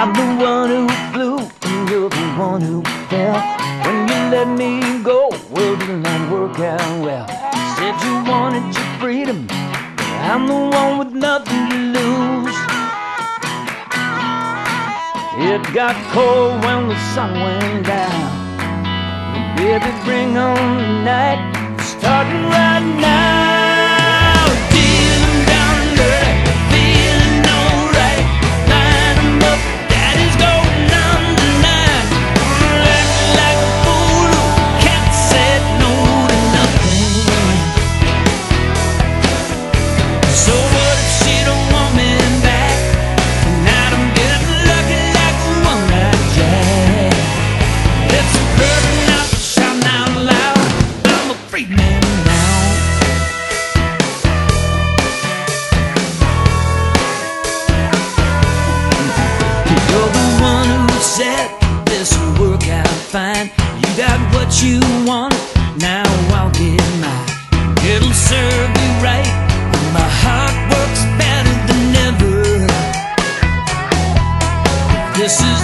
I'm the one who flew and you're the one who fell. When you let me go, well, did not work out well. You said you wanted your freedom, but I'm the one with nothing to lose. It got cold when the sun went down. Baby, bring on the night, starting right now. Feeling down and dirty, feeling alright. Line 'em up, daddy's going on tonight. Acting like a fool who can't say no to nothing. So what if she don't want me back? Tonight I'm getting lucky like a one-night jack. It's a burden out, shouting out loud. I'm a free man now. You're the one who said this will work out fine. You got what you want, now I'll get mine. It'll serve me right, my heart works better than ever. This is